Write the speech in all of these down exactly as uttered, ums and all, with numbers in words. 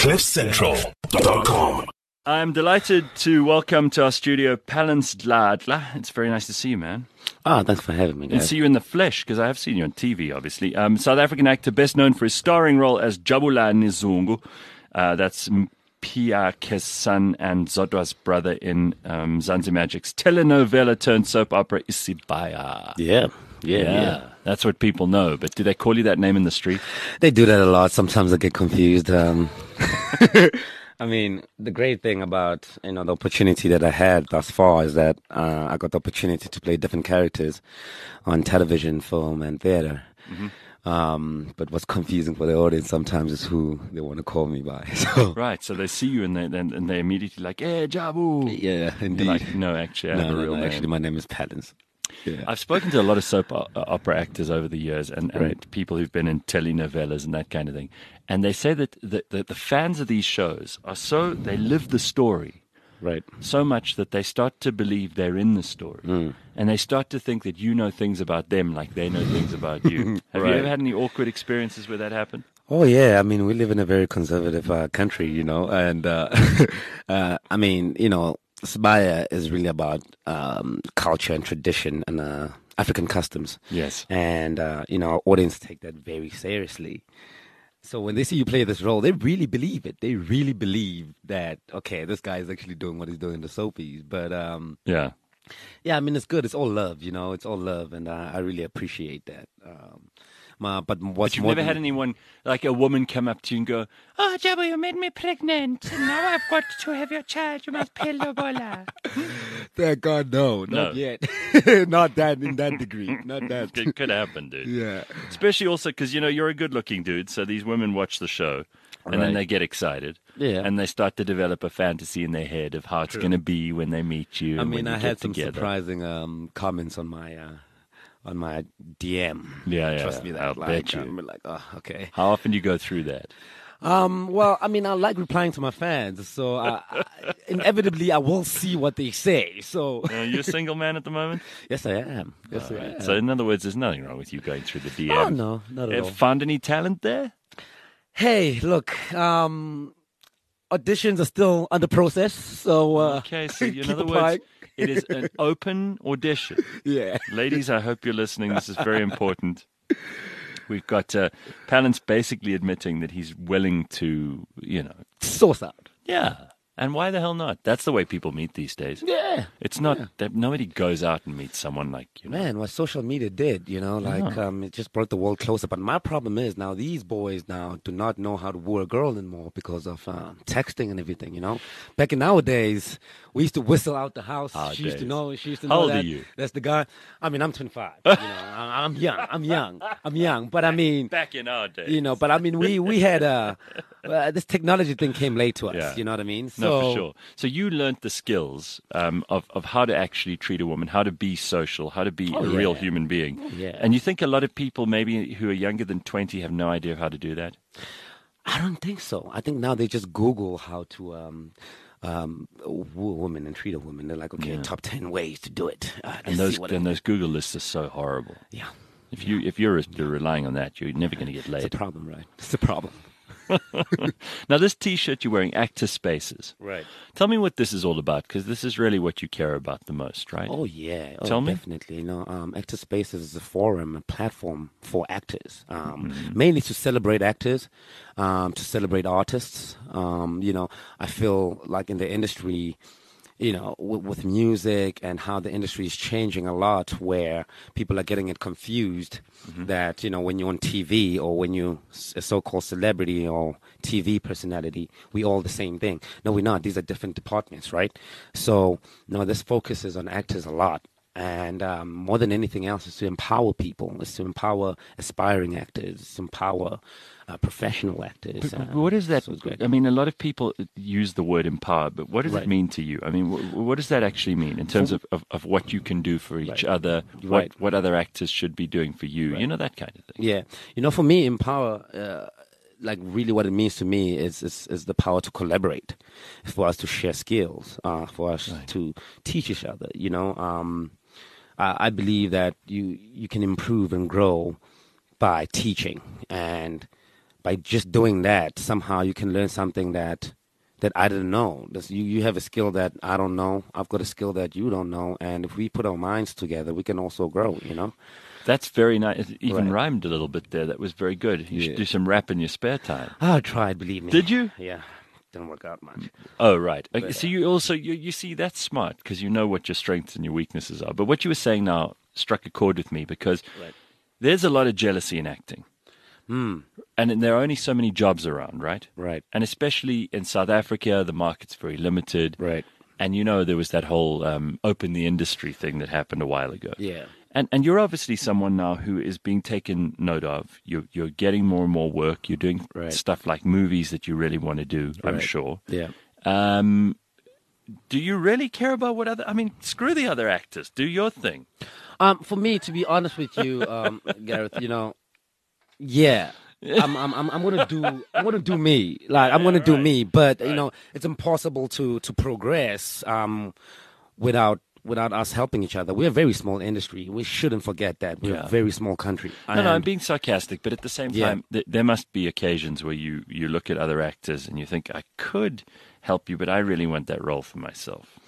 cliff central dot com. I'm delighted to welcome to our studio Palance Dladla. It's very nice to see you, man. Oh, thanks for having me, guys. And see you in the flesh, because I have seen you on T V, obviously. Um, South African actor, best known for his starring role as Jabula Nizungu. Uh, that's Pia Kesan and Zodwa's brother in um, Zanzi Magic's telenovela turned soap opera Isibaya. Yeah, yeah, Yeah, yeah. that's what people know. But do they call you that name in the street? They do that a lot. Sometimes I get confused. Um, I mean, the great thing about, you know, the opportunity that I had thus far is that uh, I got the opportunity to play different characters on television, film, and theater. Mm-hmm. Um, but what's confusing for the audience sometimes is who they want to call me by. So, Right, so they see you and they and, and they immediately like, "Hey, Jabu." yeah, indeed. You're like, no, actually, I have no, a no, real no, name. actually, my name is Palance. Yeah. I've spoken to a lot of soap o- opera actors over the years and, and Right. people who've been in telenovelas and that kind of thing. And they say that the, the, the fans of these shows are so, they live the story Right. so much that they start to believe they're in the story. Mm. And they start to think that you know things about them like they know things about you. Have Right. you ever had any awkward experiences where that happened? Oh yeah, I mean we live in a very conservative uh, country, you know, and uh, uh, I mean you know, Sibaya is really about um, culture and tradition and uh, African customs. Yes. And uh, you know, our audience take that very seriously. So when they see you play this role, they really believe it. They really believe that okay, this guy is actually doing what he's doing in the soapies. But um, Yeah. yeah, I mean it's good. It's all love, you know. It's all love, and uh, I really appreciate that. Um, my, but what's But you've more never than- had anyone, like a woman come up to you and go, "Oh, Jabu, you made me pregnant. And now I've got to have your child. You must pay Lobola." Thank God, no, not No. yet. Not that in that degree. Not that. It could happen, dude. Yeah. Especially also because, you know, you're a good-looking dude, so these women watch the show, and then Right. they get excited. Yeah. And they start to develop a fantasy in their head of how it's going to be when they meet you I and mean, when you I get had some together. surprising um, comments on my uh, on my D M. Yeah, yeah, Trust me, that I'll like, bet you. I'm like, oh, okay. How often do you go through that? Um, well, I mean, I like replying to my fans, so I, I, inevitably I will see what they say. So, Are you a single man at the moment? yes, I am. Yes, I Right. am. So, in other words, there's nothing wrong with you going through the D M. oh no, not at Have all. found any talent there? Hey, look, um, auditions are still under process, so uh, Okay, so in keep other applying. words, it is an open audition. Yeah. Ladies, I hope you're listening. This is very important. We've got uh, Palance basically admitting that he's willing to, you know, Source out. yeah. And why the hell not? That's the way people meet these days. Yeah. It's not Yeah. that nobody goes out and meets someone like you. Know. Man, what social media did, you know, like um, it just brought the world closer. But my problem is now these boys now do not know how to woo a girl anymore because of uh, texting and everything, you know. Back in nowadays, we used to whistle out the house. Ah, she used to days. know. She used to How know old are that you? that's the guy. I mean, I'm twenty-five. You know, I- I'm young. I'm young. I'm young. But I mean, Back in our days, you know, but I mean, we we had uh, uh, this technology thing came late to us. Yeah. You know what I mean? So, No, for sure. So you learnt the skills um, of of how to actually treat a woman, how to be social, how to be Oh, a real yeah. human being. Oh, yeah. And you think a lot of people, maybe who are younger than twenty, have no idea how to do that? I don't think so. I think now they just Google how to um, um, woo a woman and treat a woman. They're like, okay, Yeah. top ten ways to do it. Uh, And let's those see what and I- those Google lists are so horrible. yeah, If you if you're you're relying on that, you're never going to get it's a laid. problem, right? It's a problem. Now, this T-shirt you're wearing, Actor Spaces. Right. Tell me what this is all about, because this is really what you care about the most, right? Oh yeah. Oh, Tell me. definitely. You know, um, Actor Spaces is a forum, a platform for actors, um, Mm-hmm. mainly to celebrate actors, um, to celebrate artists. Um, you know, I feel like in the industry, you know, with, with music and how the industry is changing a lot, where people are getting it confused that, you know, when you're on T V or when you're a so-called celebrity or T V personality, we all the same thing. No, we're not. These are different departments, right? So, no, this focuses on actors a lot. And um, more than anything else, is to empower people. It's to empower aspiring actors. It's to empower uh, professional actors. But uh, what is that? so it's great. I mean, a lot of people use the word empower, but what does it Right. mean to you? I mean, wh- what does that actually mean in terms of, of, of what you can do for each Right. other, what, Right. what other actors should be doing for you, you know, that kind of thing. Yeah, you know, for me, empower, uh, like really, what it means to me is is, is the power to collaborate, for us to share skills, uh, for us Right. to teach each other. You know, um, I, I believe that you you can improve and grow by teaching and by just doing that, somehow you can learn something that that I didn't know. This, you, you have a skill that I don't know. I've got a skill that you don't know. And if we put our minds together, we can also grow, you know? That's very nice. It even Right. rhymed a little bit there. That was very good. You Yeah. should do some rap in your spare time. I tried, believe me. Did you? Yeah. Didn't work out much. Oh, right. Okay, But, so you also, you, you see, that's smart because you know what your strengths and your weaknesses are. But what you were saying now struck a chord with me because Right. there's a lot of jealousy in acting. Hmm. And there are only so many jobs around, right? Right. And especially in South Africa, the market's very limited. Right. And you know, there was that whole um, open the industry thing that happened a while ago. Yeah. And and you're obviously someone now who is being taken note of. You're you're getting more and more work. You're doing Right. stuff like movies that you really want to do. I'm Right. sure. Yeah. Um, do you really care about what other? I mean, screw the other actors. Do your thing. Um, for me, to be honest with you, um, Gareth, you know, yeah, I'm, I'm, I'm, I'm gonna do, I'm gonna do me. Like, I'm gonna do right. me. But you Right. know, it's impossible to to progress um, without without us helping each other. We're a very small industry. We shouldn't forget that. We're Yeah. a very small country. No, no, I'm And- being sarcastic, but at the same Yeah. time, th- there must be occasions where you, you look at other actors and you think, I could help you, but I really want that role for myself.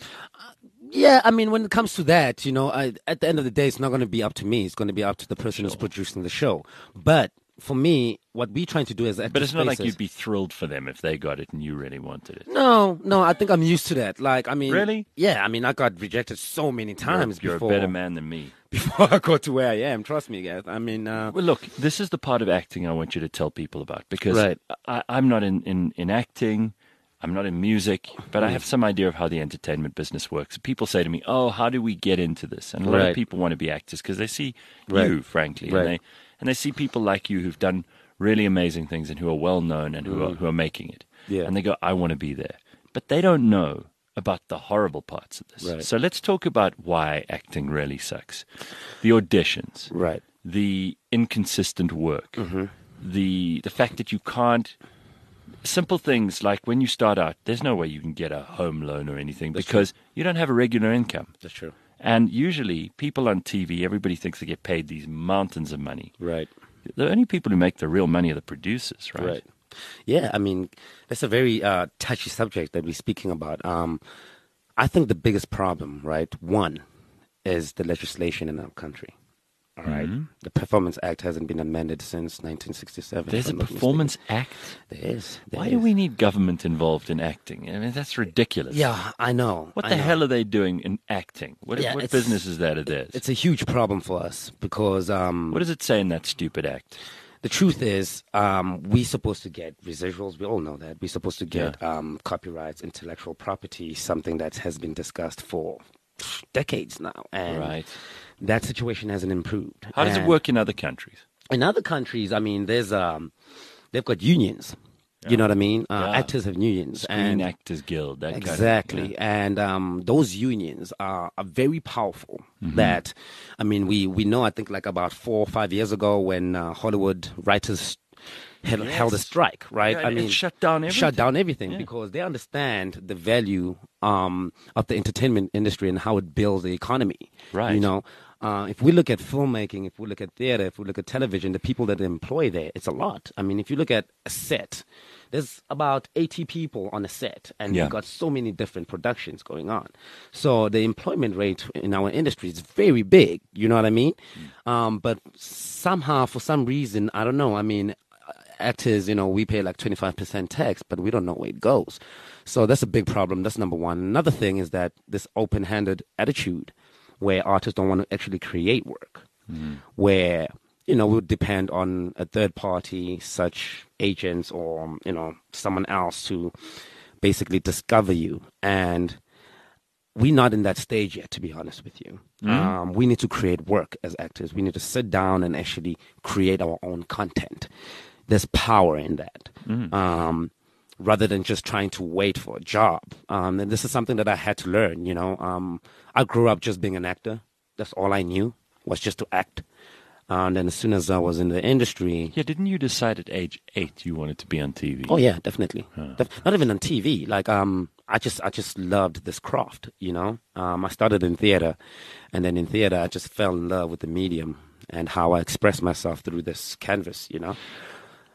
Yeah, I mean, when it comes to that, you know, I, at the end of the day, it's not going to be up to me. It's going to be up to the person who's producing the show. But for me, what we're trying to do is, But it's not like you'd be thrilled for them if they got it and you really wanted it. No, no, I think I'm used to that. Like, I mean, Really? Yeah, I mean, I got rejected so many times You're, before you're a better man than me. before I got to where I am. Trust me, guys. I mean, uh, Well, look, this is the part of acting I want you to tell people about because Right. I, I'm not in, in, in acting. I'm not in music, but Mm. I have some idea of how the entertainment business works. People say to me, "Oh, how do we get into this?" And a lot of Right. people want to be actors because they see Right. you, frankly, Right. and they and they see people like you who've done really amazing things and who are well known and who are who are making it. Yeah. And they go, "I want to be there," but they don't know about the horrible parts of this. Right. So let's talk about why acting really sucks: the auditions, right. the inconsistent work, Mm-hmm. the the fact that you can't. Simple things like when you start out, there's no way you can get a home loan or anything because you don't have a regular income. That's true. And usually, people on T V, everybody thinks they get paid these mountains of money. Right. The only people who make the real money are the producers, right? Right. Yeah, I mean, that's a very uh, touchy subject that we're speaking about. Um, I think the biggest problem, right, one, is the legislation in our country. All right? The Performance Act hasn't been amended since nineteen sixty-seven. There's if a I'm not performance act. mistaken. There is. There Why do is. we need government involved in acting? I mean, that's ridiculous. Yeah, I know. What I the know. hell are they doing in acting? What, Yeah, what it's- business is that of theirs? It's a huge problem for us because um, What does it say in that stupid act? the truth is, um, we're supposed to get residuals. We all know that. We're supposed to get um, copyrights, intellectual property, something that has been discussed for decades now. And Right. that situation hasn't improved. How does it And work in other countries? in other countries? I mean, there's um, they've got unions. You know what I mean? Uh, Yeah. Actors have unions. Screen and Actors Guild, that Exactly. kind of, And um, those unions are, are very powerful. Mm-hmm. That, I mean, we, we know, I think like about four or five years ago when uh, Hollywood writers held, Yes. held a strike, right? Yeah, I it mean, shut down Shut everything. down everything Yeah. because they understand the value um, of the entertainment industry and how it builds the economy. Right. You know, uh, if we look at filmmaking, if we look at theater, if we look at television, the people that they employ there, it's a lot. I mean, if you look at a set, there's about eighty people on a set, and Yeah. you've got so many different productions going on. So the employment rate in our industry is very big. You know what I mean? Um, but somehow, for some reason, I don't know. I mean, actors, you know, we pay like twenty-five percent tax, but we don't know where it goes. So that's a big problem. That's number one. Another thing is that this open-handed attitude where artists don't want to actually create work, where, you know, we would depend on a third party, such agents or, you know, someone else to basically discover you. And we're not in that stage yet, to be honest with you. Um, we need to create work as actors. We need to sit down and actually create our own content. There's power in that. Um, rather than just trying to wait for a job. Um, and this is something that I had to learn, you know. Um, I grew up just being an actor. That's all I knew, was just to act. And then as soon as I was in the industry... Yeah, didn't you decide at age eight you wanted to be on T V? Oh, yeah, definitely. Def- not even on T V. Like, um, I just I just loved this craft, you know. Um, I started in theater, and then in theater I just fell in love with the medium and how I express myself through this canvas, you know.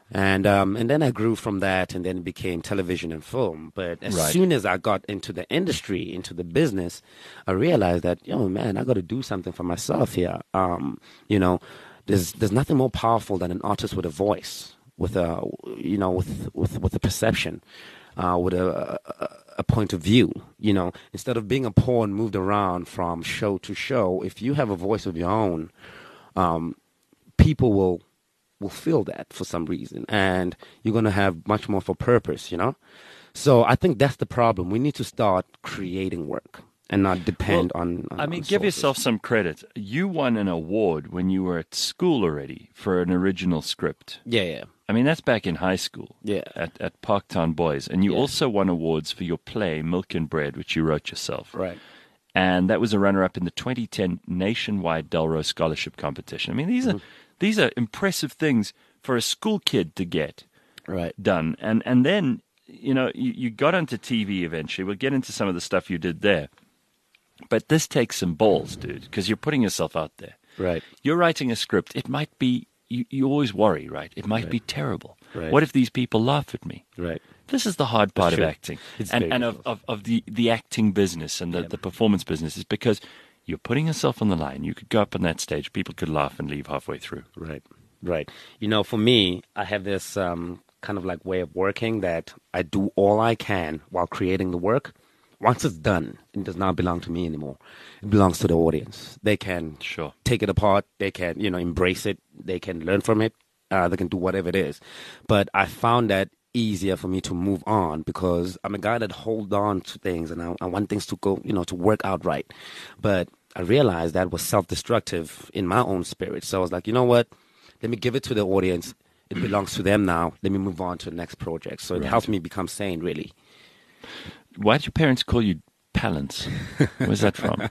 And um, and then I grew from that, and then it became television and film. But as Right. soon as I got into the industry, into the business, I realized that, yo, man, I got to do something for myself here. Um, you know, there's there's nothing more powerful than an artist with a voice, with a you know, with with with a perception, uh, with a, a a point of view. You know, instead of being a pawn moved around from show to show, if you have a voice of your own, um, people will. will feel that for some reason, and you're going to have much more for purpose, you know? So I think that's the problem. We need to start creating work and not depend Well, on, on I mean, on give sources. yourself some credit. You won an award when you were at school already for an original script. Yeah, yeah. I mean, that's back in high school. Yeah. At, at Parktown Boys. And you Yeah. also won awards for your play, Milk and Bread, which you wrote yourself. Right. And that was a runner-up in the twenty ten nationwide Delro Scholarship Competition. I mean, these are these are impressive things for a school kid to get Right. done. And and then, you know, you, you got onto T V eventually. We'll get into some of the stuff you did there. But this takes some balls, dude, because you're putting yourself out there. Right. You're writing a script. It might be, you, you always worry, right? It might be terrible. Right. What if these people laugh at me? Right. This is the hard part of true. acting It's and, very and of, difficult. of, of the, the acting business and the, the performance business is because you're putting yourself on the line. You could go up on that stage. People could laugh and leave halfway through. Right. Right. You know, for me, I have this um, kind of like way of working that I do all I can while creating the work. Once it's done, it does not belong to me anymore. It belongs to the audience. They can Sure. take it apart. They can, you know, embrace it. They can learn from it. Uh, they can do whatever it is. But I found that easier for me to move on because I'm a guy that hold on to things and I, I want things to go, you know, to work out right. But I realized that was self-destructive in my own spirit. So I was like, you know what? Let me give it to the audience. It belongs to them now. Let me move on to the next project. So it Right. helped me become sane, really. Why did your parents call you Palance? Where's that from?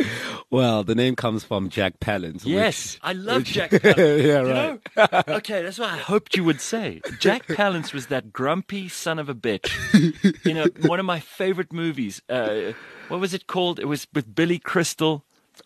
Well, the name comes from Jack Palance. Yes, I love Jack Palance. Yeah, You right. know? Okay, that's what I hoped you would say. Jack Palance was that grumpy son of a bitch. You know, one of my favorite movies. Uh, what was it called? It was with Billy Crystal.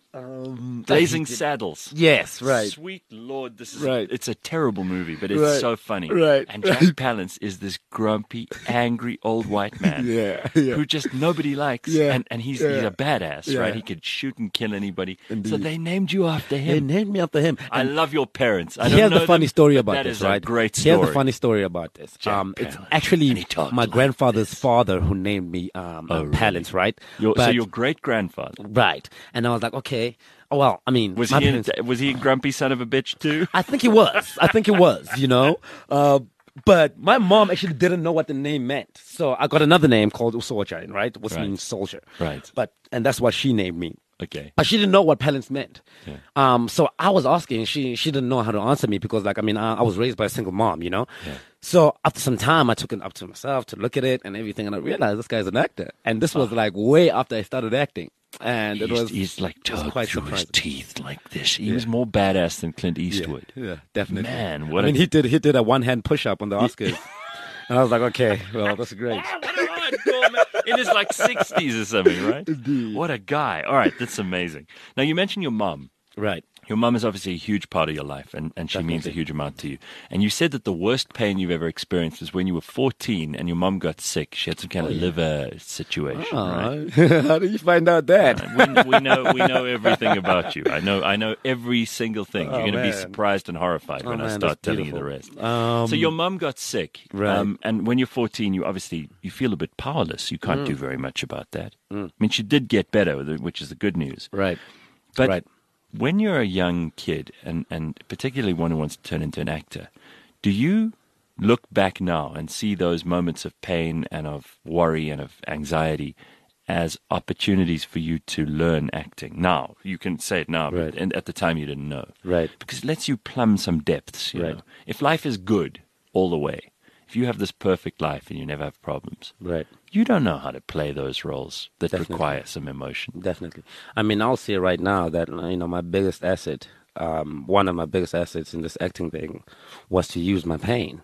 Um, Blazing Saddles. Yes, right. Sweet Lord, this is Right. it's a terrible movie, but it's Right. so funny. Right. And Jack Palance is this grumpy, angry old white man Yeah, yeah. who just nobody likes. Yeah, And and he's he's yeah. a badass, Yeah. right? He could shoot and kill anybody. So Indeed. they named you after They him. named me after him. I love your parents. I don't Here's know the funny them, story but about that this, is right? a great story. Here's the funny story about this. Jack Um, it's Palance. actually And he talked my like grandfather's this. father who named me um, Oh, uh, really? Palance, right? Your, so But- your great grandfather right. And I was like, okay. Oh, well, I mean, was my he? parents- A, was he a grumpy son of a bitch too? I think he was. I think he was, you know. Uh, but my mom actually didn't know what the name meant. So I got another name called Usoja, right? Which Right. means soldier. Right. But and that's what she named me. Okay. But she didn't know what Palance meant. Yeah. Um, so I was asking, she she didn't know how to answer me because, like, I mean, I, I was raised by a single mom, you know. Yeah. So after some time, I took it up to myself to look at it and everything, and I realized this guy's an actor. And this was like way after I started acting, and it He's, was he's like it was talk quite through his surprising. teeth like this. He was more badass than Clint Eastwood. Yeah, definitely. Man, what I a- mean, he did he did a one hand push up on the Oscars, and I was like, okay, well, that's great. What a hardcore man. In his like sixties or something, right? What a guy. All right, that's amazing. Now, you mentioned your mom. Right. Your mum is obviously a huge part of your life, and, and she means a Definitely. huge amount to you. And you said that the worst pain you've ever experienced was when you were fourteen and your mum got sick. She had some kind of liver situation, right? Oh, how did you find out that? we, we know we know everything about you. I know I know every single thing. You're Oh, going to be man. surprised and horrified Oh, when I man, start that's telling you the beautiful. rest. Um, so your mum got sick, Right. um, and when you're fourteen, you obviously you feel a bit powerless. You can't Mm. do very much about that. I mean, she did get better, which is the good news. Right. But Right. when you're a young kid, and, and particularly one who wants to turn into an actor, do you look back now and see those moments of pain and of worry and of anxiety as opportunities for you to learn acting? Now, you can say it now, Right. but and at the time you didn't know. Right. Because it lets you plumb some depths, you Right. know. If life is good all the way, if you have this perfect life and you never have problems, Right. you don't know how to play those roles that Definitely. require some emotion. Definitely. I mean, I'll say right now that, you know, my biggest asset, um, one of my biggest assets in this acting thing was to use my pain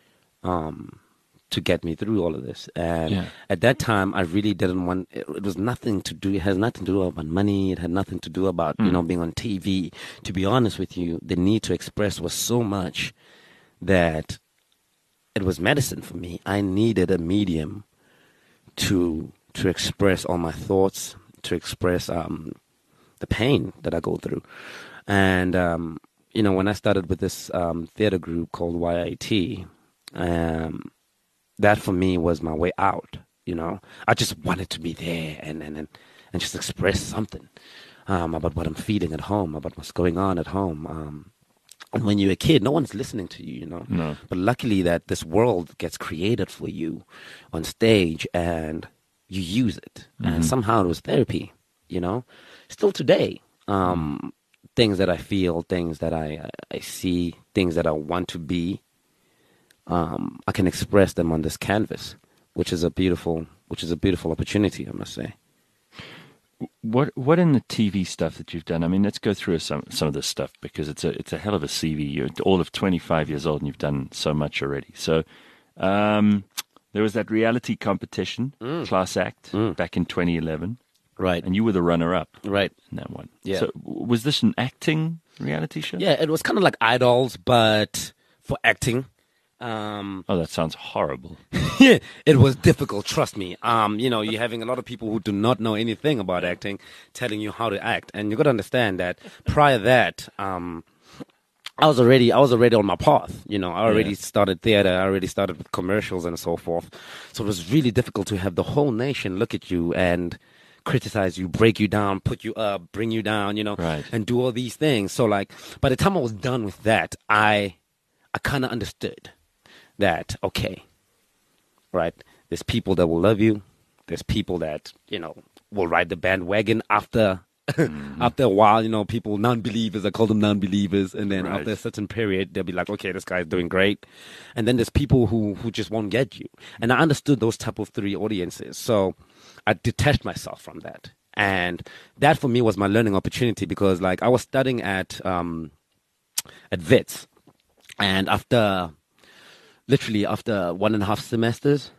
um, to get me through all of this. And Yeah. at that time, I really didn't want, it, it was nothing to do, it has nothing to do about money. It had nothing to do about, you know, being on T V. To be honest with you, the need to express was so much that it was medicine for me. I needed a medium to to express all my thoughts, to express um, the pain that I go through. And, um, you know, when I started with this um, theater group called Y I T, um, that for me was my way out, you know. I just wanted to be there and, and, and, and just express something um, about what I'm feeling at home, about what's going on at home. Um, and when you're a kid, no one's listening to you, you know. No. But luckily that this world gets created for you on stage and you use it. Mm-hmm. And somehow it was therapy, you know. Still today, um, things that I feel, things that I, I see, things that I want to be, um, I can express them on this canvas, which is a beautiful, which is a beautiful opportunity, I must say. What what in the T V stuff that you've done? I mean, let's go through some some of this stuff because it's a it's a hell of a C V. You're all of twenty-five years old and you've done so much already. So, um, there was that reality competition, Mm. Class Act, Mm. back in twenty eleven, Right. and you were the runner-up Right. in that one. Yeah. So, w- was this an acting reality show? Yeah, it was kind of like Idols, but for acting. Um, Oh, that sounds horrible. yeah, it was difficult. Trust me. Um, you know, you're having a lot of people who do not know anything about acting telling you how to act, and you got to understand that prior to that, um, I was already I was already on my path. You know, I already Yeah. started theater. I already started with commercials and so forth. So it was really difficult to have the whole nation look at you and criticize you, break you down, put you up, bring you down. You know, Right. and do all these things. So like, by the time I was done with that, I I kind of understood that, okay, right, there's people that will love you. There's people that, you know, will ride the bandwagon after mm-hmm. after a while, you know, people, non-believers, I call them non-believers. And then Right. after a certain period, they'll be like, okay, this guy's doing great. And then there's people who, who just won't get you. And I understood those type of three audiences. So I detached myself from that. And that for me was my learning opportunity because like I was studying at, um, at Wits. And after... Literally after one and a half semesters,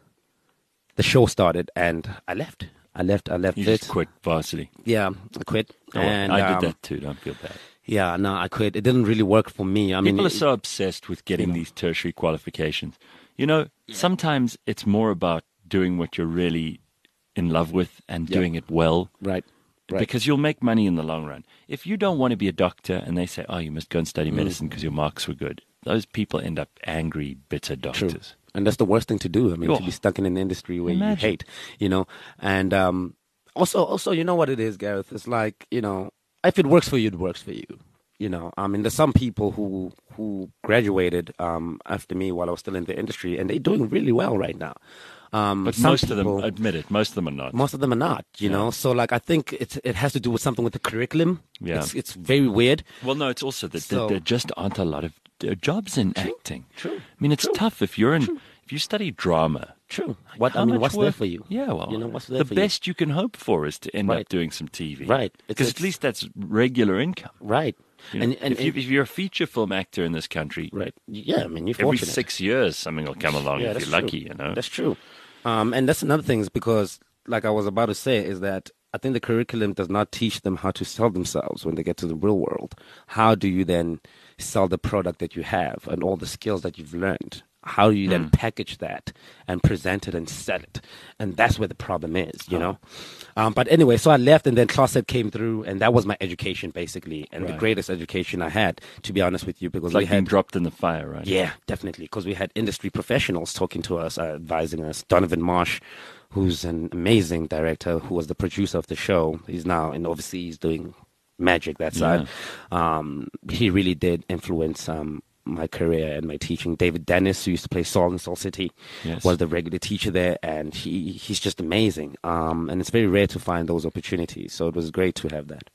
the show started and I left. I left. I left You it. just quit varsity. Yeah, I quit. Oh, and I um, did that too. Don't feel bad. Yeah, no, I quit. It didn't really work for me. I mean, People are it- so obsessed with getting you know. these tertiary qualifications. You know, sometimes it's more about doing what you're really in love with and Yeah. doing it well. right, right, Because you'll make money in the long run. If you don't want to be a doctor and they say, oh, you must go and study Mm. medicine because your marks were good, those people end up angry, bitter true. doctors. And that's the worst thing to do. I mean, Oh. to be stuck in an industry where Imagine. you hate, you know. And um, also, also, you know what it is, Gareth? It's like, you know, if it works for you, it works for you. You know, I mean, there's some people who who graduated um, after me while I was still in the industry, and they're doing really well right now. Um, But some most of them, people- admit it, most of them are not. Most of them are not, you Yeah. know. So, like, I think it's it has to do with something with the curriculum. Yeah. It's, it's very weird. Well, no, it's also that So- there, there just aren't a lot of uh, jobs in acting. true, I mean, it's true, tough if you're in, if you study drama. True. What How I mean, much what's there work- for you? Yeah, well, you know, what's there the for best you? can hope for is to end Right. up doing some T V. Right. It's- Because at it's- least that's regular income. you? Right. You know, and and if, you, if you're a feature film actor in this country, right. Yeah, I mean, you're every fortunate. six years something will come along Yeah, if that's you're true. lucky, you know. That's true. Um, and that's another thing is because, like I was about to say, is that I think the curriculum does not teach them how to sell themselves when they get to the real world. How do you then sell the product that you have and all the skills that you've learned? How do you then package that and present it and sell it? And that's where the problem is, you know? Um, but anyway, so I left and then Closet came through and that was my education basically. And the Right. greatest education I had, to be honest with you, because It's like we being had... dropped in the fire, right? Yeah, definitely. Because we had industry professionals talking to us, uh, advising us. Donovan Marsh, who's an amazing director, who was the producer of the show. He's now in overseas doing magic that side. Um, he really did influence um, my career and my teaching. David Dennis, who used to play Saul in Soul City, Yes. was the regular teacher there, and he he's just amazing. Um, and it's very rare to find those opportunities, so it was great to have that.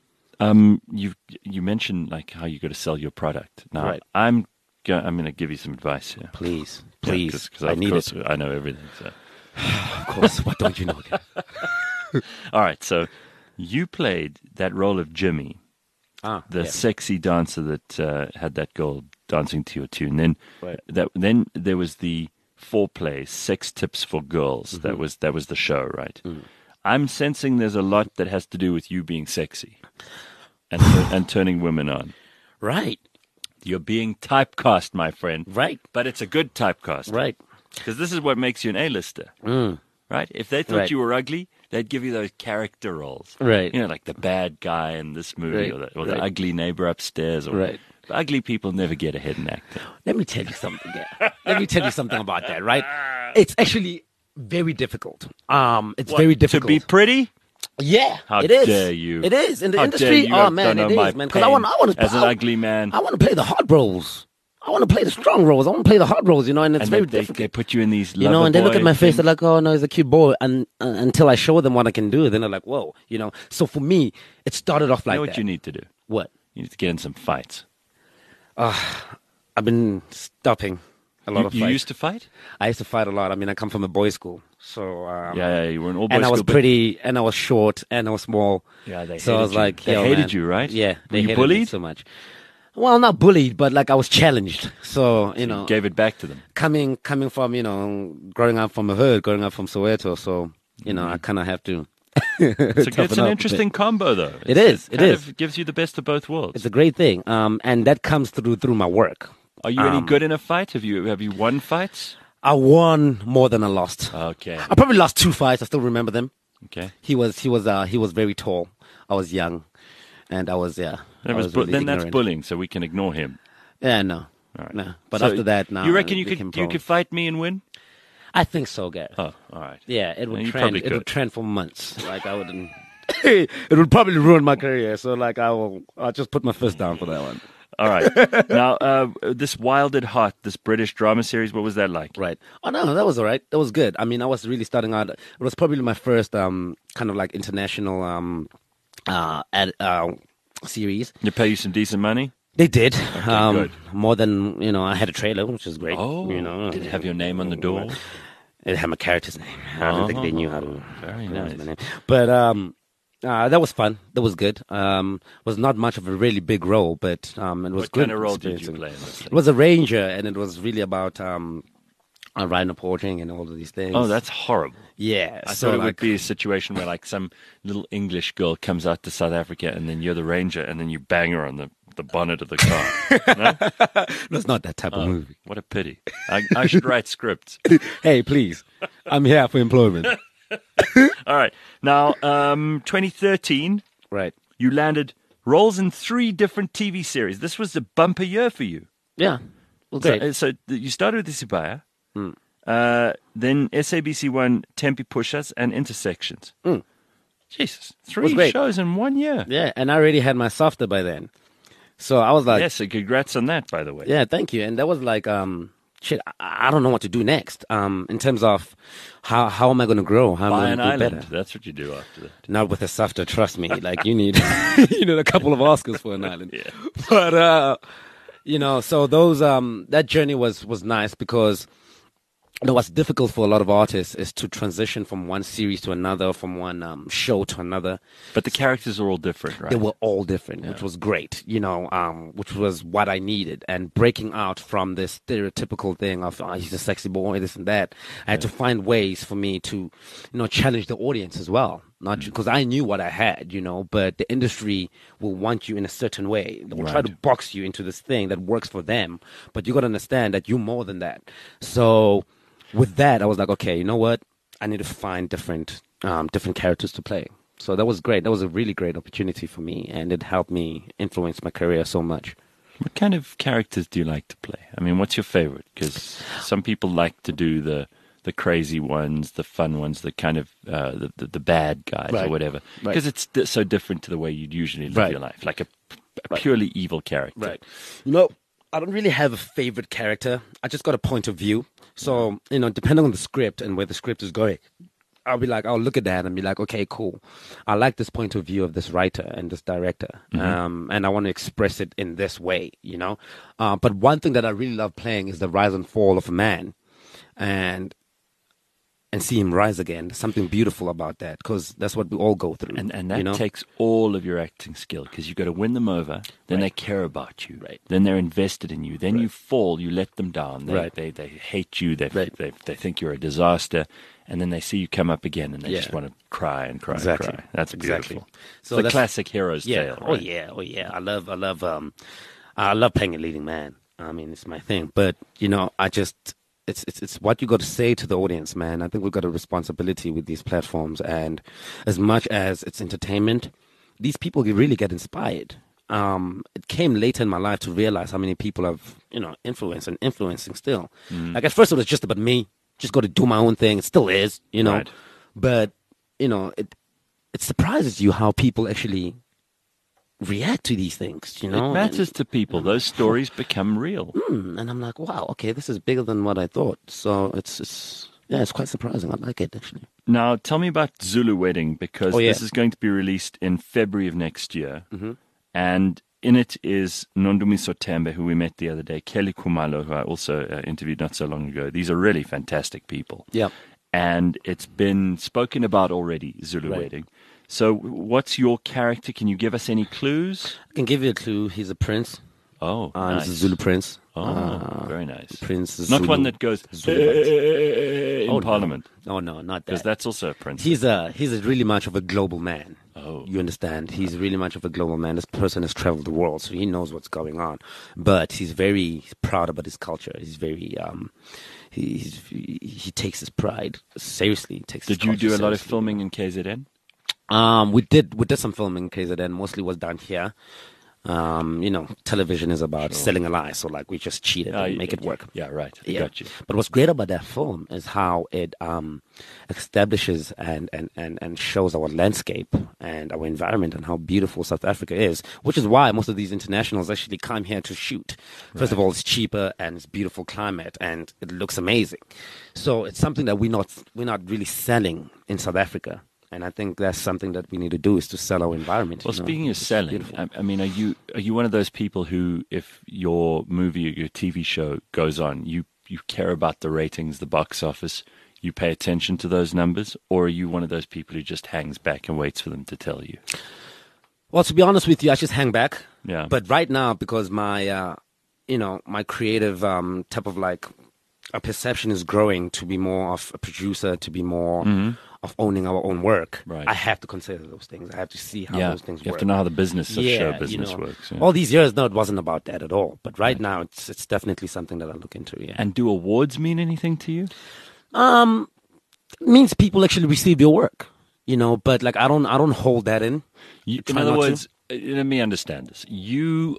Um, you you mentioned like how you got to sell your product. Now, Right. I'm go- I'm going to give you some advice here. Please, please, because I of need course it. I know everything. So. Of course, what don't you know? All right, so you played that role of Jimmy, Ah, the yeah. sexy dancer that uh, had that girl dancing to your tune. Then Right. that then there was the foreplay, sex tips for girls. Mm-hmm. That was that was the show, right? Mm. I'm sensing there's a lot that has to do with you being sexy and and turning women on. Right. You're being typecast, my friend. Right. But it's a good typecast. Right. Because this is what makes you an A-lister. Mm. Right? If they thought Right. you were ugly, they'd give you those character roles. Right. You know, like the bad guy in this movie Right. or, the, or the Right. ugly neighbor upstairs. Or, Right. Ugly people never get ahead in acting. Let me tell you something. Yeah. Let me tell you something about that, right? It's actually very difficult. Um, it's What, very difficult. To be pretty? Yeah, How it is. dare you. It is in the How industry. dare you. Oh I man, don't it know my is, man. Because I pain want, I want to, as an I, ugly man. I want to play the hard roles. I want to play the strong roles. I want to play the hard roles, you know, and it's And very they, they, difficult. they put you in these You know, and they look lover at my boy face, they're things. like, oh, no, he's a cute boy. And uh, until I show them what I can do, then they're like, whoa, you know. So for me, it started off You like know what that. you need to do? What? You need to get in some fights. I've been stopping a lot You, of you fights. used to fight? I used to fight a lot. I mean, I come from a boys' school. So, um, Yeah, yeah, you were an all boys and I was school, but- pretty, and I was short, and I was small. Yeah, they so I hated was you. like, They yo, hated man. you, right? Yeah, Were they you hated me bullied? so much. Well, not bullied, but like I was challenged. So you know, Gave it back to them. coming coming from you know, growing up from a hood, growing up from Soweto, so you know, Mm-hmm. I kind of have to. It's, a, toughen it's up an a interesting bit. combo, though. It It's- is, it kind is. Of gives you the best of both worlds. It's a great thing, um, and that comes through through my work. Are you any um, good in a fight? Have you have you won fights? I won more than I lost. Okay, I probably lost two fights. I still remember them. okay. He was he was uh, he was very tall. I was young, and I was yeah. I That was was bu- really then that's ignorant. bullying, so we can ignore him. Yeah, no, All right. no. But So after that, now you reckon it you could became you pro. could fight me and win? I think so, Gary. Oh, all right. Yeah, it would You trend. probably It would could. trend for months. Like I wouldn't. it would probably ruin my career. So like I will. I'll just put my fist down for that one. All right. Now, uh, this Wild at Heart, this British drama series, what was that like? Right. Oh no, that was all right. That was good. I mean, I was really starting out. It was probably my first um kind of like international um uh ad, uh series. They pay you some decent money? They did. um, good. More than you know. I had a trailer, which is great. Oh, you know, did it have your name on the door? It had my character's name. I don't think they knew how to Very pronounce nice. my name. But um, uh, that was fun. That was good. Um, was not much of a really big role, but um, it was What good. kind of role did you experiencing. play in this thing? It was a ranger, and it was really about um, uh, rhinoporting and all of these things. Oh, that's horrible. yeah. I so thought it like, would be a situation where, like, some little English girl comes out to South Africa, and then you're the ranger, and then you bang her on the, the bonnet of the car. No? It's not that type of movie. What a pity. I, I should write scripts. Hey, please, I'm here for employment. All right. Now, um, twenty thirteen, Right. you landed roles in three different T V series. This was a bumper year for you. Yeah. Well, So, great. uh, so th- you started with Isibaya, Hmm. uh, then S A B C One, Tempe Pushas, and Intersections. Mm. Jesus, three great. shows in one year. Yeah, and I already had my softer by then, so I was like, Yes, so congrats on that, by the way. yeah, thank you. And that was like, um, shit, I, I don't know what to do next. Um, in terms of how how am I going to grow? How am I Buy going an to do island. better? That's what you do after that. Not with a softer, trust me. Like you need, you need a couple of Oscars for an island. Yeah. But uh, you know, so those um, that journey was was nice because. You know, what's difficult for a lot of artists is to transition from one series to another, from one um, show to another. But the characters are all different, right? They were all different, which was great, you know, um, which was what I needed. And breaking out from this stereotypical thing of, oh, he's a sexy boy, this and that, I had to find ways for me to, you know, challenge the audience as well. Not because I knew what I had, you know, but the industry will want you in a certain way. They will try Right. to box you into this thing that works for them. But you got to understand that you're more than that. So with that, I was like, okay, you know what? I need to find different, um, different characters to play. So that was great. That was a really great opportunity for me, and it helped me influence my career so much. What kind of characters do you like to play? I mean, what's your favorite? Because some people like to do the the crazy ones, the fun ones, the kind of uh, the, the the bad guys or Right. whatever. Right. Because it's di- so different to the way you'd usually live Right. your life, like a, a Right. purely evil character. You know, I don't really have a favorite character. I just got a point of view. So, you know, depending on the script and where the script is going, I'll be like, I'll look at that and be like, okay, cool. I like this point of view of this writer and this director. Um, and I want to express it in this way, you know. Uh, but one thing that I really love playing is the rise and fall of a man. And and see him rise again. There's something beautiful about that because that's what we all go through. And and that you know? takes all of your acting skill because you've got to win them over. Then they care about you. Right. Then they're invested in you. Then you fall. You let them down. They Right. they, they hate you. They, Right. they they think you're a disaster. And then they see you come up again, and they Yeah. just want to cry and cry Exactly. and cry. That's Exactly. beautiful. So the that's- classic hero's Yeah. tale. Oh right? yeah. Oh yeah. I love. I love. Um, I love playing a leading man. I mean, it's my thing. But, you know, I just, it's, it's, it's what you got to say to the audience, man. I think we've got a responsibility with these platforms. And as much as it's entertainment, these people really get inspired. Um, it came later in my life to realize how many people have, you know, influenced and influencing still. Mm. Like at first it was just about me, just got to do my own thing. It still is, you know, right. But, you know, it, it surprises you how people actually react to these things, you know. It matters and, to people. Those stories become real. Mm, and I'm like, wow, okay, this is bigger than what I thought. So it's, it's yeah, it's quite surprising. I like it, actually. Now, tell me about Zulu Wedding, because oh, yeah. this is going to be released in February of next year. Mm-hmm. And in it is Nondumiso Tembe, who we met the other day, Kelly Kumalo, who I also uh, interviewed not so long ago. These are really fantastic people. Yeah. And it's been spoken about already, Zulu right. Wedding. So what's your character? Can you give us any clues? I can give you a clue. He's a prince. Oh, uh, nice. He's a Zulu prince. Oh, uh, very nice. Prince Not Zulu. one that goes in oh, Parliament. No. Oh, no, not that. Because that's also a prince. He's a, he's a really much of a global man. Oh. You understand? He's really much of a global man. This person has traveled the world, so he knows what's going on. But he's very proud about his culture. He's very... Um, he, he's, he, he takes his pride seriously. He takes did his you do a seriously. lot of filming in K Z N? Um, we did we did some filming in K Z N. Mostly was done here. Um, you know, television is about sure. selling a lie, so like we just cheat it uh, and make it work. Yeah, right. I yeah. got you. But what's great about that film is how it um, establishes and, and, and, and shows our landscape and our environment and how beautiful South Africa is, which is why most of these internationals actually come here to shoot. First right. of all, it's cheaper and it's beautiful climate and it looks amazing. So it's something that we're not we're not really selling in South Africa. And I think that's something that we need to do is to sell our environment. Well, you know? speaking of selling, I, I mean, are you are you one of those people who, if your movie or your T V show goes on, you, you care about the ratings, the box office, you pay attention to those numbers, or are you one of those people who just hangs back and waits for them to tell you? Well, to be honest with you, I just hang back. Yeah. But right now, because my, uh, you know, my creative um, type of like a perception is growing to be more of a producer, to be more mm-hmm. of owning our own work. Right. I have to consider those things. I have to see how yeah. those things you work. You have to know how the business of yeah, show business you know, works. Yeah. All these years, no, it wasn't about that at all. But right, right. now, it's it's definitely something that I look into. Yeah. And do awards mean anything to you? Um, it means people actually receive your work. You know, but like I don't, I don't hold that in. You, in other words, to. let me understand this. You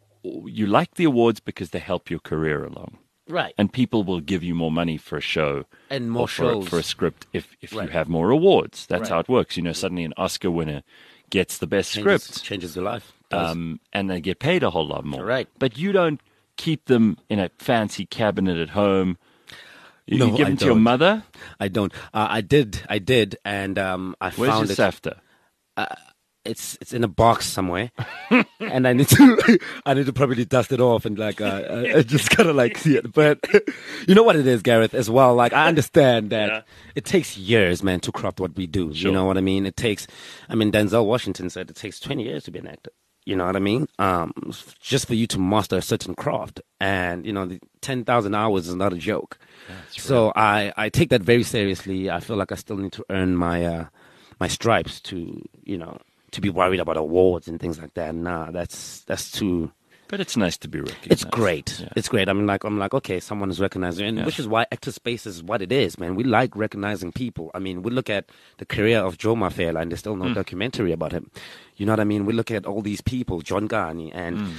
you like the awards because they help your career along. Right. And people will give you more money for a show and more or for, shows for a script if, if right. you have more awards. That's right. how it works. You know, suddenly an Oscar winner gets the best changes, script. Changes their life. Um, and they get paid a whole lot more. Right. But you don't keep them in a fancy cabinet at home. You, no, you give I them to don't. your mother? I don't. Uh, I did. I did. And um, I Where's found your it. SAFTA? Uh, It's it's in a box somewhere, and I need to I need to probably dust it off and like uh, uh, just kind of like see it. But you know what it is, Gareth, as well. Like I understand that yeah. it takes years, man, to craft what we do. Sure. You know what I mean? It takes. I mean, Denzel Washington said it takes twenty years to be an actor. You know what I mean? Um, just for you to master a certain craft, and you know, the ten thousand hours is not a joke. That's so right. I I take that very seriously. I feel like I still need to earn my uh, my stripes to you know. to be worried about awards and things like that. Nah, that's that's too. But it's nice to be recognized. It's great. Yeah. It's great. I mean, like I'm like, okay, someone is recognizing, and yeah. which is why Actor Space is what it is, man. We like recognizing people. I mean, we look at the career of Joe Mafela, and there's still no mm. documentary about him. You know what I mean? We look at all these people, John Gani, and mm.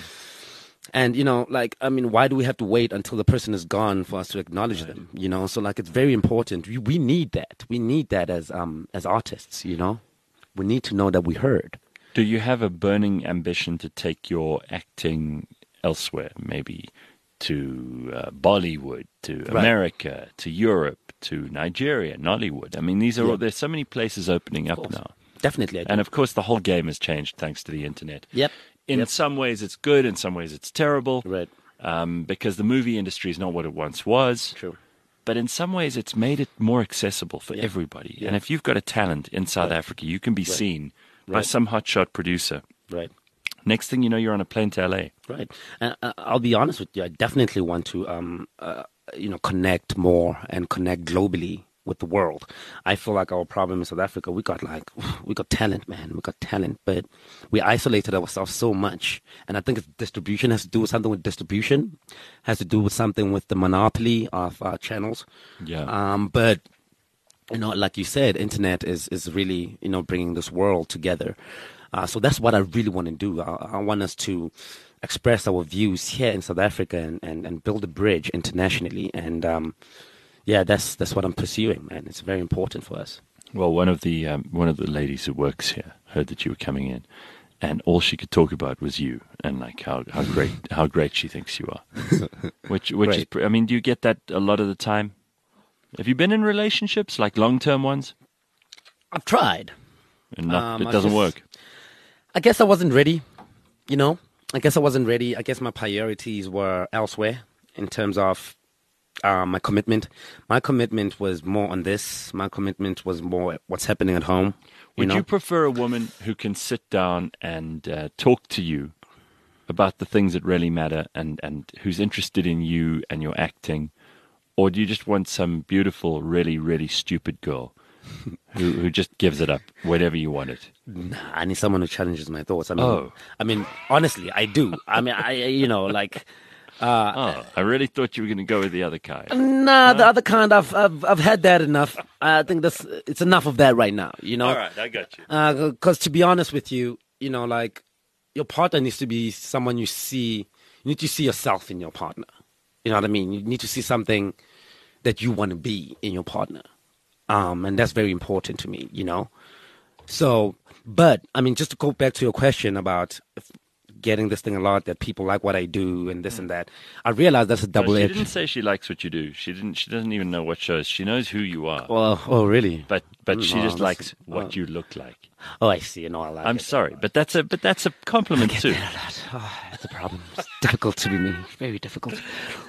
and you know, like I mean, why do we have to wait until the person is gone for us to acknowledge right. them? You know, so like it's very important. We, we need that. We need that as um as artists. You know. We need to know that we heard. Do you have a burning ambition to take your acting elsewhere, maybe to uh, Bollywood, to right. America, to Europe, to Nigeria, Nollywood? I mean, these are yeah. all, there's so many places opening up now. Definitely. I do. And of course, the whole game has changed thanks to the internet. Yep. In yep. some ways, it's good. In some ways, it's terrible. Right. Um, because the movie industry is not what it once was. True. But in some ways, it's made it more accessible for yeah. everybody. Yeah. And if you've got a talent in South right. Africa, you can be right. seen right. by some hotshot producer. Right. Next thing you know, you're on a plane to L A. Right. And uh, I'll be honest with you, I definitely want to, um, uh, you know, connect more and connect globally with the world. I feel like our problem in South Africa, we got like, we got talent, man. We got talent, but we isolated ourselves so much. And I think it's distribution has to do with something with distribution, has to do with something with the monopoly of uh, channels. Yeah. Um, but, you know, like you said, internet is, is really, you know, bringing this world together. Uh, so that's what I really want to do. I, I want us to express our views here in South Africa and, and, and build a bridge internationally. And, um, yeah, that's that's what I'm pursuing, man. It's very important for us. Well, one of the um, one of the ladies who works here heard that you were coming in, and all she could talk about was you and like how, how great how great she thinks you are. Which which Great. is, pre- I mean, do you get that a lot of the time? Have you been in relationships, like long term ones, I've tried. and not, Um, it I doesn't just- work? I guess I wasn't ready, you know. I guess I wasn't ready. I guess my priorities were elsewhere in terms of uh, my commitment. My commitment was more on this. My commitment was more what's happening at home. You Would know? you prefer a woman who can sit down and uh, talk to you about the things that really matter and, and who's interested in you and your acting? Or do you just want some beautiful, really, really stupid girl who, who just gives it up whenever you want it? Nah, I need someone who challenges my thoughts. I mean, Oh. I mean, honestly, I do. I mean, I, you know, like, uh, Oh, I really thought you were going to go with the other kind. nah, the other kind. I've, I've, I've had that enough. I think that's it's enough of that right now. You know, All right, I got you. because to be honest with you, you know, like your partner needs to be someone you see. You need to see yourself in your partner. You know what I mean? You need to see something that you want to be in your partner, um, and that's very important to me. You know, so. But I mean, just to go back to your question about if getting this thing a lot, that people like what I do and this and that, I realize that's a No, double she edged. didn't say she likes what you do. She didn't. She doesn't even know what shows. She knows who you are, Well, oh really? but but she No, just that's- likes what well, you look like. Oh, I see. You know, I like. I'm it. sorry, but that's a but that's a compliment too. Oh, that's a problem. It's difficult to be me. Very difficult.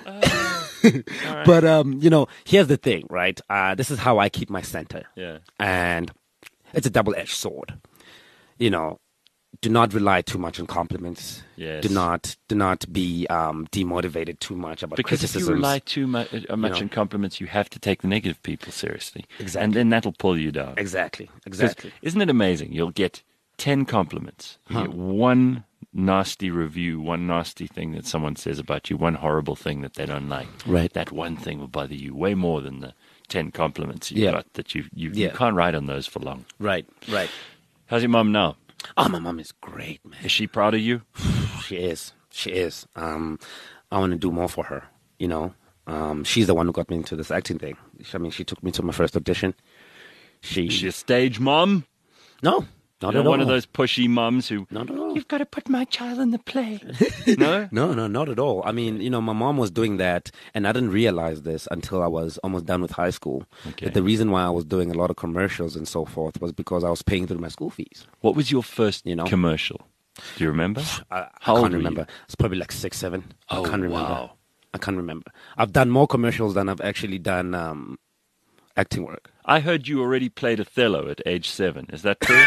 But um, you know, here's the thing, right? Uh, this is how I keep my center, Yeah. and it's a double-edged sword. You know, do not rely too much on compliments. Yes. Do not do not be um, demotivated too much about Because if you criticisms. rely too much, uh, much know. on compliments, you have to take the negative people seriously. Exactly. And then that'll pull you down. Exactly. 'Cause Exactly. Isn't it amazing? You'll get ten compliments. You Huh. get one nasty review, one nasty thing that someone says about you, one horrible thing that they don't like. Right. That one thing will bother you way more than the ten compliments you Yeah. got that you, you, Yeah. you can't ride on those for long. Right. Right. How's your mum now? Oh, my mom is great, man. Is she proud of you? She is. She is. Um, I want to do more for her. You know, um, she's the one who got me into this acting thing. I mean, she took me to my first audition. She, Is she a stage mom? no, not You at know, one all. of those pushy mums who, Not at all. you've got to put my child in the play. No? No, no, not at all. I mean, you know, my mom was doing that, and I didn't realize this until I was almost done with high school. Okay. That the reason why I was doing a lot of commercials and so forth was because I was paying through my school fees. What was your first You know? commercial? Do you remember? I, How I old can't were you? remember. It's probably like six, seven. Oh, I can't remember. wow. I can't remember. I've done more commercials than I've actually done um, acting work. I heard you already played Othello at age seven. Is that true?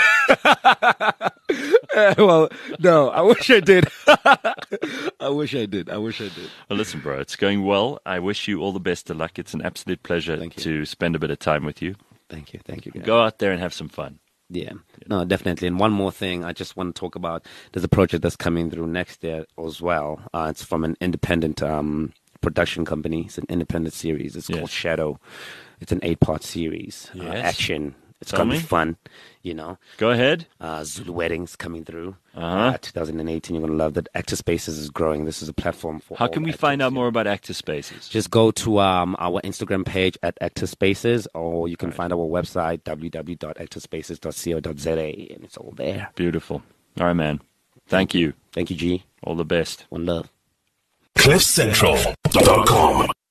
Well, no, I wish I did. I wish I did. I wish I did. Well, listen, bro, it's going well. I wish you all the best of luck. It's an absolute pleasure Thank you. to spend a bit of time with you. Thank you. Thank you. Guys. Go out there and have some fun. Yeah, no, definitely. And one more thing, I just want to talk about. There's a project that's coming through next year as well. Uh, it's from an independent um, production company. It's an independent series. It's Yes. called Shadow. It's an eight-part series. Uh, Yes. action. It's Tell gonna me. be fun. You know, Go ahead. uh, Zulu Weddings coming through. Uh-huh. Uh, twenty eighteen. You're gonna love that. Actor Spaces is growing. This is a platform for. How all can we actors, find out yeah. more about Actor Spaces? Just go to um, our Instagram page at Actor Spaces, or you can find our website w w w dot actor spaces dot co dot z a, and it's all there. Beautiful. All right, man. Thank you. Thank you, G. All the best. One love. cliff central dot com